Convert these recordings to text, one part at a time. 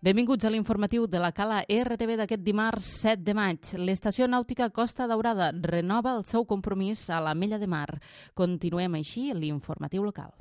Benvinguts a l'informatiu de la Cala RTV d'aquest dimarts 7 de maig. L'estació nàutica Costa Daurada renova el seu compromís a l'Ametlla de Mar. Continuem així l'informatiu local.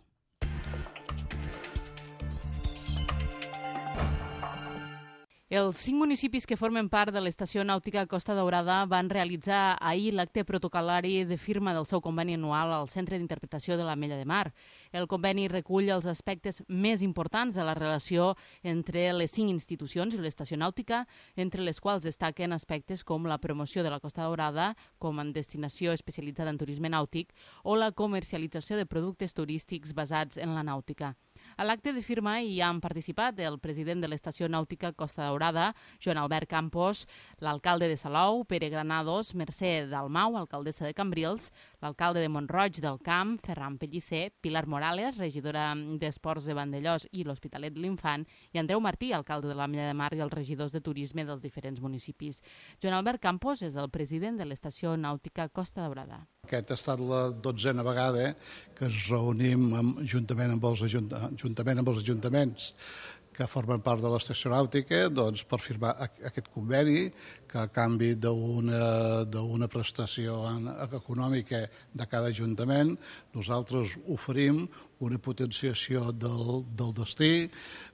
Els 5 municipis que formen part de l'estació nàutica Costa Daurada van realitzar ahir l'acte protocol·lari de firma del seu conveni anual al Centre d'Interpretació de l'Ametlla de Mar. El conveni recull els aspectes més importants de la relació entre les 5 institucions i l'estació nàutica, entre les quals destaquen aspectes com la promoció de la Costa Daurada com a destinació especialitzada en turisme nàutic o la comercialització de productes turístics basats en la nàutica. A l'acte de firma hi han participat el president de l'estació nàutica Costa Daurada, Joan Albert Campos, l'alcalde de Salou, Pere Granados, Mercè Dalmau, alcaldessa de Cambrils, l'alcalde de Mont-roig del Camp, Ferran Pellicer, Pilar Morales, regidora d'Esports de Vandellós i l'Hospitalet de l'Infant, i Andreu Martí, alcalde de l'Ametlla de Mar i els regidors de turisme dels diferents municipis. Joan Albert Campos és el president de l'estació nàutica Costa Daurada. Aquesta ha estat la 12a vegada que ens reunim juntament amb els ajuntaments que formen part de l'estació nàutica per firmar aquest conveni que a canvi d'una prestació econòmica de cada ajuntament nosaltres oferim una potenciació del destí,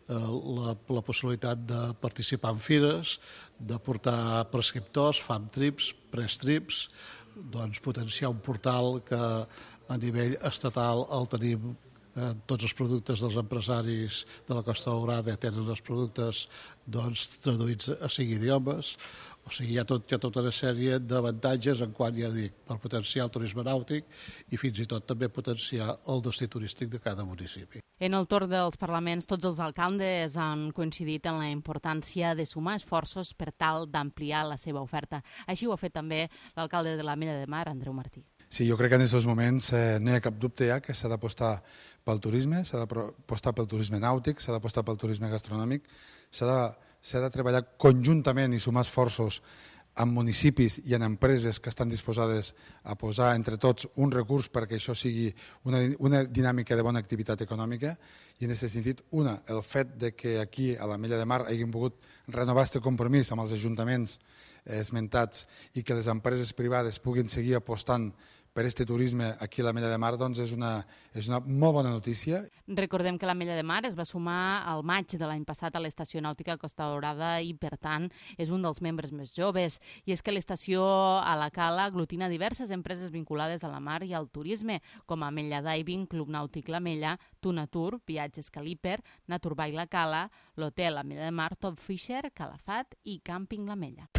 la possibilitat de participar en fires, de portar prescriptors, fam trips, press trips, potenciar un portal que a nivell estatal el tenim tots els productes dels empresaris de la Costa Daurada tenen els productes traduïts a 5 idiomes. O sigui, hi ha tota una sèrie d'avantatges en quant, ja dic, per potenciar el turisme nàutic i fins i tot també potenciar el destí turístic de cada municipi. En el torn dels parlaments, tots els alcaldes han coincidit en la importància de sumar esforços per tal d'ampliar la seva oferta. Així ho ha fet també l'alcalde de l'Ametlla de Mar, Andreu Martí. Sí, jo crec que en aquests moments no hi ha cap dubte que s'ha d'apostar pel turisme, s'ha d'apostar pel turisme nàutic, s'ha d'apostar pel turisme gastronòmic, s'ha de treballar conjuntament i sumar esforços amb municipis i en empreses que estan disposades a posar entre tots un recurs perquè això sigui una dinàmica de bona activitat econòmica i en aquest sentit, el fet de que aquí a l'Ametlla de Mar hagin pogut renovar aquest compromís amb els ajuntaments esmentats i que les empreses privades puguin seguir apostant per aquest turisme aquí a l'Ametlla de Mar és una molt bona notícia. Recordem que l'Ametlla de Mar es va sumar al maig de l'any passat a l'estació nàutica Costa Daurada i, per tant, és un dels membres més joves. I és que l'estació a la Cala aglutina diverses empreses vinculades a la mar i al turisme, com Ametlla Diving, Club Nàutic l'Ametlla, Tunatur, Viatges Caliper, Naturbai la Cala, l'Hotel Ametlla de Mar, Top Fisher, Calafat i Càmping l'Ametlla.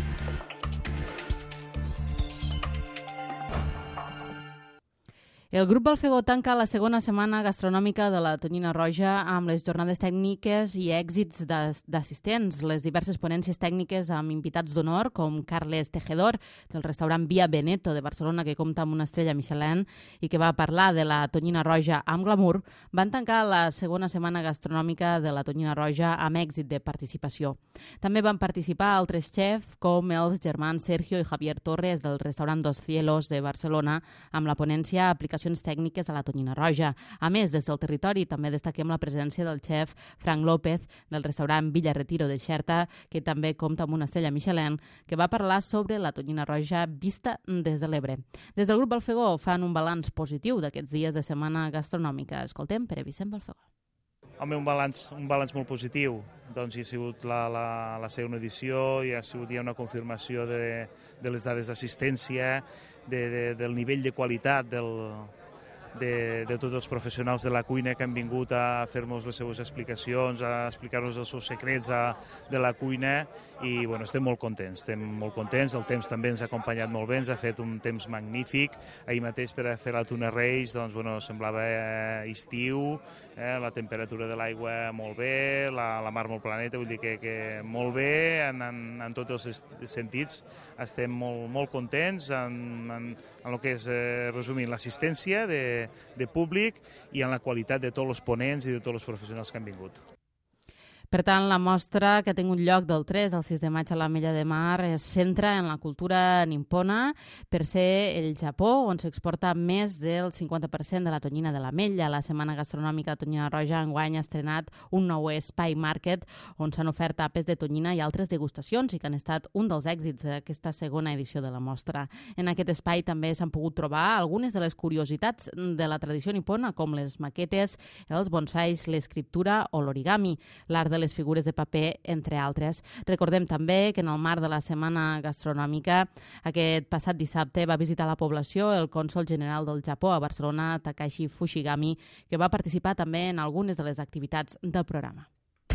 El Grup Balfegó tanca la segona setmana gastronòmica de la Tonyina Roja amb les jornades tècniques i èxits d'assistents. Les diverses ponències tècniques amb invitats d'honor com Carles Tejedor del restaurant Via Veneto de Barcelona, que compta amb una estrella Michelin i que va parlar de la Tonyina Roja amb glamour, van tancar la segona setmana gastronòmica de la Tonyina Roja amb èxit de participació. També van participar altres xefs com els germans Sergio i Javier Torres del restaurant Dos Cielos de Barcelona amb la ponència Aplicació tècniques a la Tonyina Roja. A més, des del territori també destaquem la presència del xef Frank López del restaurant Villa Retiro de Xerta, que també compta amb una estrella Michelin, que va parlar sobre la Tonyina Roja vista des de l'Ebre. Des del Grup Balfegó fan un balanç positiu d'aquests dies de setmana gastronòmica. Escoltem Pere Vicent Balfegó. Home, un balanç molt positiu. Doncs hi ha sigut la segona edició, hi ha una confirmació de les dades d'assistència, del nivell de qualitat de tots els professionals de la cuina que han vingut a fer-nos les seues explicacions, a explicar-nos els seus secrets de la cuina i estem molt contents, el temps també ens ha acompanyat molt bé, ens ha fet un temps magnífic, ahir mateix per a fer la Tuna Reis semblava estiu, la temperatura de l'aigua molt bé, la mar molt planeta, vull dir que molt bé en tots els sentits, estem molt contents en el que és, resumint, l'assistència de públic i en la qualitat de tots els ponents i de tots els professionals que han vingut. Per tant, la mostra que ha tingut lloc del 3 al 6 de maig a l'Ametlla de Mar es centra en la cultura nippona per ser el Japó on s'exporta més del 50% de la tonyina de l'ametlla. La Setmana Gastronòmica de Tonyina Roja enguany ha estrenat un nou espai market on s'han ofert tapes de tonyina i altres degustacions i que han estat un dels èxits d'aquesta segona edició de la mostra. En aquest espai també s'han pogut trobar algunes de les curiositats de la tradició nipona, com les maquetes, els bonsais, l'escriptura o l'origami, l'art de les figures de paper, entre altres. Recordem també que en el marc de la Setmana Gastronòmica aquest passat dissabte va visitar la població el cònsol general del Japó a Barcelona, Takashi Fushigami, que va participar també en algunes de les activitats del programa.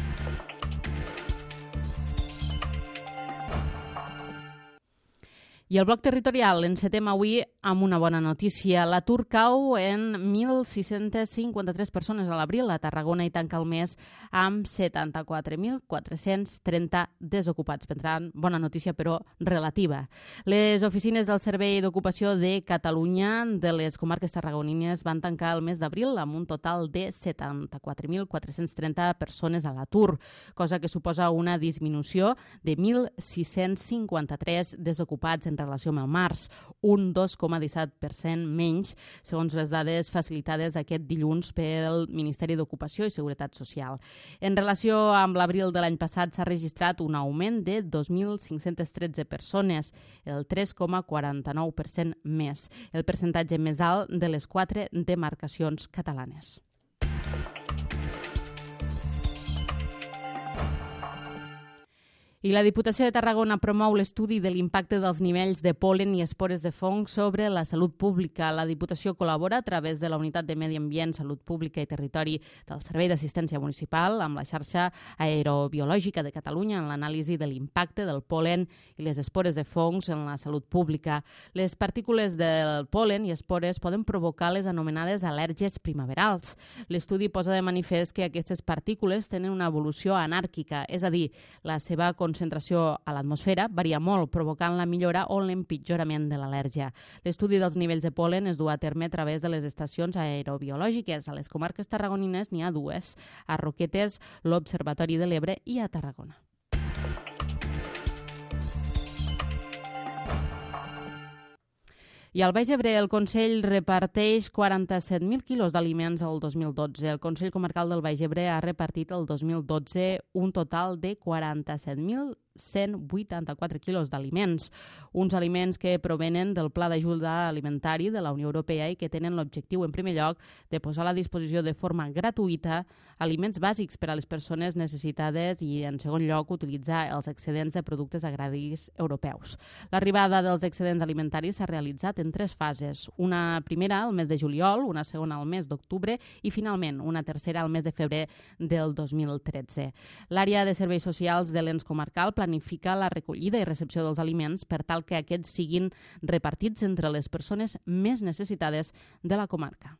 I el bloc territorial encetem avui amb una bona notícia. L'atur cau en 1.653 persones a l'abril a Tarragona i tanca el mes amb 74.430 desocupats. Per tant, bona notícia, però relativa. Les oficines del Servei d'Ocupació de Catalunya de les comarques tarragonines van tancar el mes d'abril amb un total de 74.430 persones a l'atur, cosa que suposa una disminució de 1.653 desocupats en relació amb el març, un 2,17% menys, segons les dades facilitades aquest dilluns pel Ministeri d'Ocupació i Seguretat Social. En relació amb l'abril de l'any passat s'ha registrat un augment de 2.513 persones, el 3,49% més, el percentatge més alt de les 4 demarcacions catalanes. I la Diputació de Tarragona promou l'estudi de l'impacte dels nivells de pol·len i espores de fong sobre la salut pública. La Diputació col·labora a través de la Unitat de Medi Ambient, Salut Pública i Territori del Servei d'Assistència Municipal amb la xarxa aerobiològica de Catalunya en l'anàlisi de l'impacte del pol·len i les espores de fongs en la salut pública. Les partícules del pol·len i espores poden provocar les anomenades al·lèrgies primaverals. L'estudi posa de manifest que aquestes partícules tenen una evolució anàrquica, és a dir, la seva concentració a l'atmosfera varia molt, provocant la millora o l'empitjorament de l'al·lèrgia. L'estudi dels nivells de pol·len es du a terme a través de les estacions aerobiològiques. A les comarques tarragonines n'hi ha dues, a Roquetes, l'Observatori de l'Ebre i a Tarragona. I al Baix Ebre el Consell reparteix 47.000 quilos d'aliments el 2012. El Consell Comarcal del Baix Ebre ha repartit el 2012 un total de 47.184 quilos d'aliments, uns aliments que provenen del Pla d'Ajuda Alimentari de la Unió Europea i que tenen l'objectiu, en primer lloc, de posar a la disposició de forma gratuïta aliments bàsics per a les persones necessitades i, en segon lloc, utilitzar els excedents de productes agraris europeus. L'arribada dels excedents alimentaris s'ha realitzat en 3 fases. Una primera al mes de juliol, una segona al mes d'octubre i, finalment, una tercera al mes de febrer del 2013. L'àrea de serveis socials de l'ens comarcal planifica la recollida i recepció dels aliments per tal que aquests siguin repartits entre les persones més necessitades de la comarca.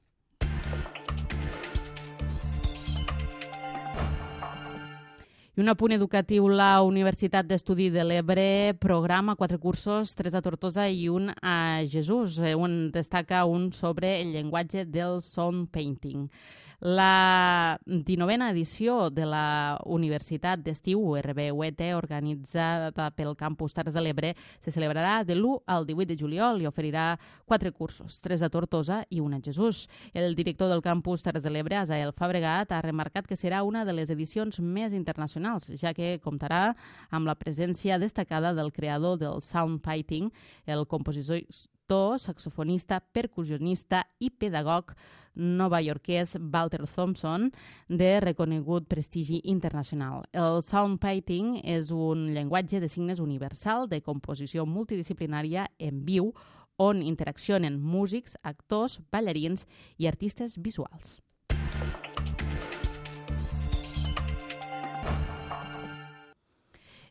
I un apunt educatiu, la Universitat d'Estudi de l'Ebre programa 4 cursos, 3 a Tortosa i un a Jesús, on destaca un sobre el llenguatge del sound painting. La 19a edició de la Universitat d'Estiu, URB-UET, organitzada pel Campus Terres de l'Ebre, se celebrarà de l'1 al 18 de juliol i oferirà 4 cursos, 3 a Tortosa i un a Jesús. El director del Campus Terres de l'Ebre, Asael Fabregat, ha remarcat que serà una de les edicions més internacionals, ja que comptarà amb la presència destacada del creador del sound painting, el compositor, saxofonista, percussionista i pedagog novaiorquès Walter Thompson, de reconegut prestigi internacional. El sound painting és un llenguatge de signes universal de composició multidisciplinària en viu, on interaccionen músics, actors, ballarins i artistes visuals.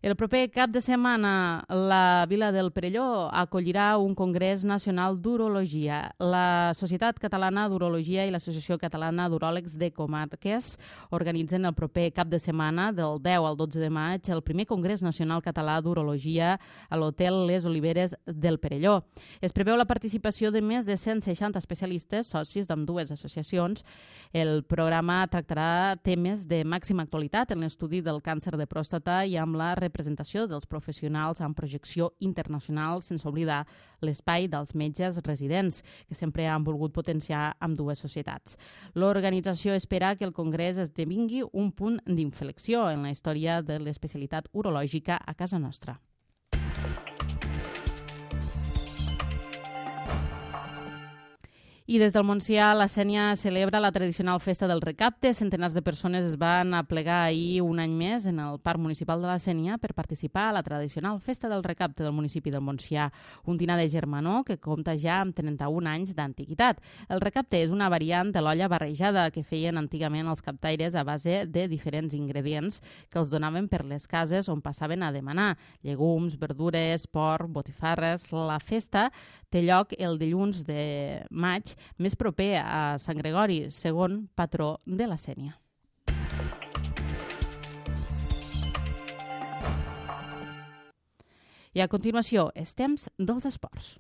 El proper cap de setmana la Vila del Perelló acollirà un Congrés Nacional d'Urologia. La Societat Catalana d'Urologia i l'Associació Catalana d'Uròlegs de Comarques organitzen el proper cap de setmana, del 10 al 12 de maig, el primer Congrés Nacional Català d'Urologia a l'Hotel Les Oliveres del Perelló. Es preveu la participació de més de 160 especialistes, socis d'ambdues associacions. El programa tractarà temes de màxima actualitat en l'estudi del càncer de pròstata i amb la representació dels professionals amb projecció internacional, sense oblidar l'espai dels metges residents, que sempre han volgut potenciar ambdues societats. L'organització espera que el Congrés esdevingui un punt d'inflexió en la història de l'especialitat urològica a casa nostra. I des del Montsià, la Sénia celebra la tradicional festa del recapte. Centenars de persones es van aplegar ahir un any més en el Parc Municipal de la Sénia per participar a la tradicional festa del recapte del municipi del Montsià, un dinar de germanor que compta ja amb 31 anys d'antiguitat. El recapte és una variant de l'olla barrejada que feien antigament els captaires a base de diferents ingredients que els donaven per les cases on passaven a demanar: llegums, verdures, porc, botifarres. La festa té lloc el dilluns de maig, més proper a Sant Gregori, segon patró de la Sénia. I a continuació, és temps dels esports.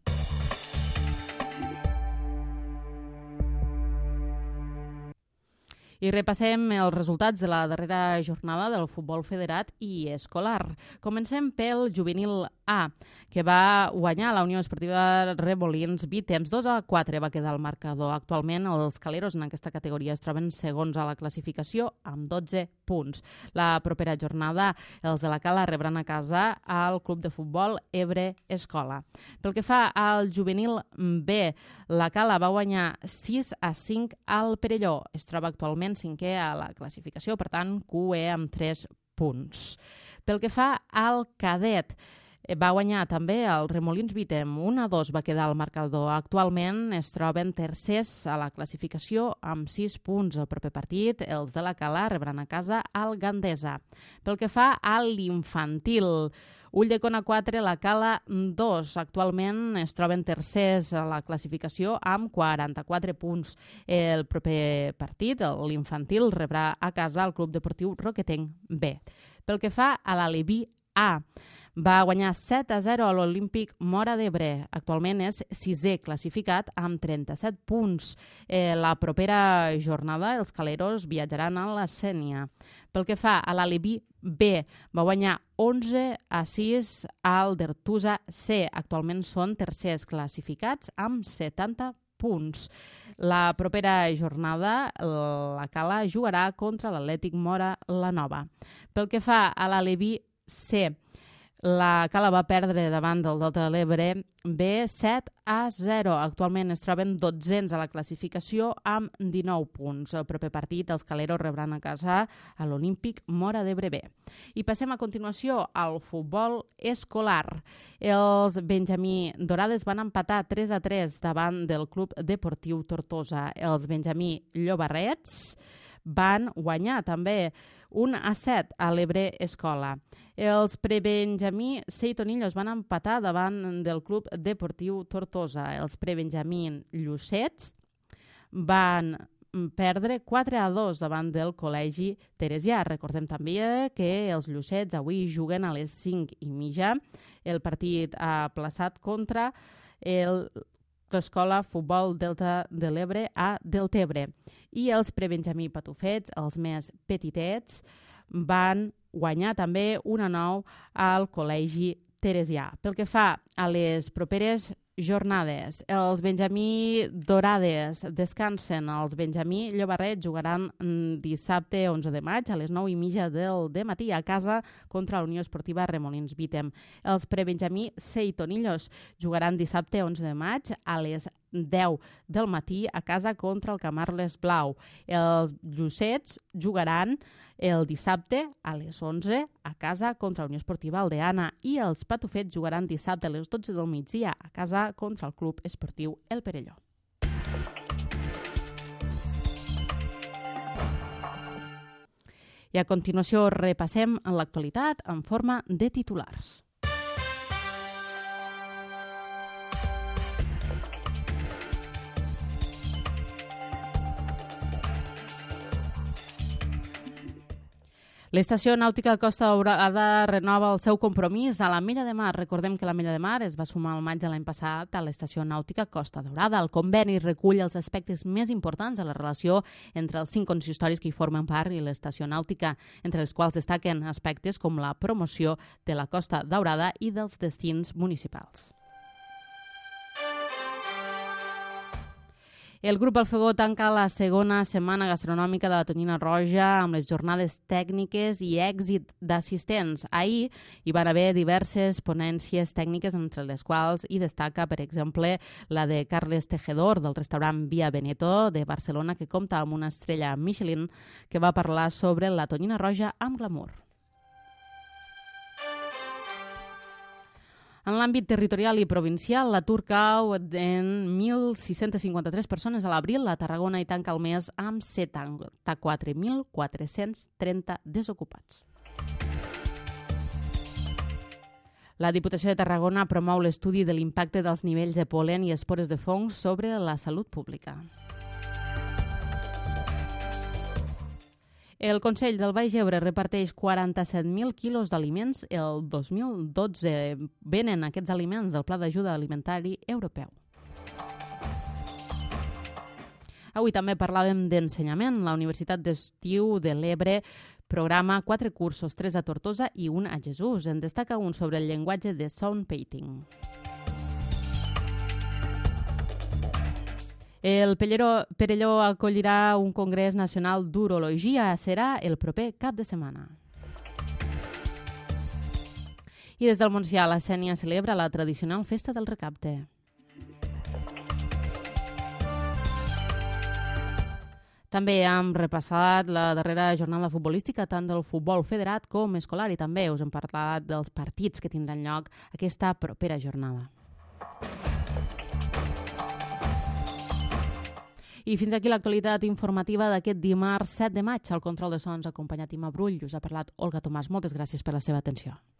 I repassem els resultats de la darrera jornada del futbol federat i escolar. Comencem pel juvenil A, que va guanyar la Unió Esportiva Remolins Vítems. 2-4 va quedar el marcador. Actualment els caleros en aquesta categoria es troben segons a la classificació amb 12 punts. La propera jornada els de la Cala rebran a casa al club de futbol Ebre Escola. Pel que fa al juvenil B, la Cala va guanyar 6-5 al Perelló. Es troba actualment cinquè a la classificació, per tant, QE amb 3 punts. Pel que fa al cadet, va guanyar també el Remolins Vítem. 1-2 va quedar el marcador. Actualment es troben tercers a la classificació amb 6 punts. El proper partit, els de la Cala rebran a casa al Gandesa. Pel que fa a l'infantil, Ulldecona 4, la Cala 2. Actualment es troben tercers a la classificació amb 44 punts. El proper partit, l'infantil, rebrà a casa el Club Deportiu Roquetenc B. Pel que fa a l'Aleví A, va guanyar 7-0 a l'Olímpic Móra d'Ebre. Actualment és 6è classificat amb 37 punts. La propera jornada els caleros viatjaran a la Sénia. Pel que fa a l'Aleví B, va guanyar 11-6 al Dertusa C. Actualment són tercers classificats amb 70 punts. La propera jornada la Cala jugarà contra l'Atlètic Móra la Nova. Pel que fa a l'Aleví C, la Cala va perdre davant del Delta de l'Ebre B 7-0. Actualment es troben 12ens a la classificació amb 19 punts. El proper partit els caleros rebran a casa a l'Olímpic Móra d'Ebre B. I passem a continuació al futbol escolar. Els Benjamí Dorades van empatar 3-3 davant del Club Deportiu Tortosa. Els Benjamí Llobarrets van guanyar també 1-7 a l'Ebre Escola. Els prebenjamí Seitonillos van empatar davant del Club Deportiu Tortosa. Els prebenjamí Llucets van perdre 4-2 davant del Col·legi Teresià. Recordem també que els Llucets avui juguen a les 5:30. El partit ha plaçat contra l'Escola Futbol Delta de l'Ebre a Deltebre. I els prebenjamí Patufets, els més petitets, van guanyar també 1-9 al Col·legi Teresià. Pel que fa a les properes jornades, els Benjamí Dorades descansen. Els Benjamí Llobarret jugaran dissabte 11 de maig a les 9:30 del dematí a casa contra la Unió Esportiva Remolins Vítem. Els prebenjamí Seitonillos jugaran dissabte 11 de maig a les 10 del matí a casa contra el Camarles Blau. Els Llucets jugaran el dissabte a les 11 a casa contra la Unió Esportiva Aldeana i els Patufets jugaran dissabte a les 12 del migdia a casa contra el Club Esportiu El Perelló. I a continuació repassem en l'actualitat en forma de titulars. L'Estació Nàutica Costa Daurada renova el seu compromís a l'Ametlla de Mar. Recordem que l'Ametlla de Mar es va sumar al maig de l'any passat a l'Estació Nàutica Costa Daurada. El conveni recull els aspectes més importants de la relació entre els 5 consistoris que hi formen part i l'Estació Nàutica, entre els quals destaquen aspectes com la promoció de la Costa Daurada i dels destins municipals. El Grup Alfegó tanca la segona setmana gastronòmica de la Tonyina Roja amb les jornades tècniques i èxit d'assistents. Ahir hi van haver diverses ponències tècniques, entre les quals hi destaca, per exemple, la de Carles Tejedor, del restaurant Via Veneto de Barcelona, que compta amb una estrella Michelin, que va parlar sobre la Tonyina Roja amb glamour. En l'àmbit territorial i provincial, l'atur cau en 1.653 persones a l'abril. A Tarragona hi tanca el mes amb 74.430 desocupats. La Diputació de Tarragona promou l'estudi de l'impacte dels nivells de pol·len i espores de fongs sobre la salut pública. El Consell del Baix Ebre reparteix 47.000 quilos d'aliments. El 2012 venen aquests aliments del Pla d'Ajuda Alimentari Europeu. Avui també parlàvem d'ensenyament. La Universitat d'Estiu de l'Ebre programa 4 cursos, 3 a Tortosa i 1 a Jesús. En destaca un sobre el llenguatge de sound painting. El Perelló acollirà un congrés nacional d'urologia. Serà el proper cap de setmana. I des del Montsià, la Sénia celebra la tradicional festa del recapte. També hem repassat la darrera jornada futbolística, tant del futbol federat com escolar, i també us hem parlat dels partits que tindran lloc aquesta propera jornada. I fins aquí l'actualitat informativa d'aquest dimarts 7 de maig. Al control de sons acompanyat Ima Brull. Us ha parlat Olga Tomàs. Moltes gràcies per la seva atenció.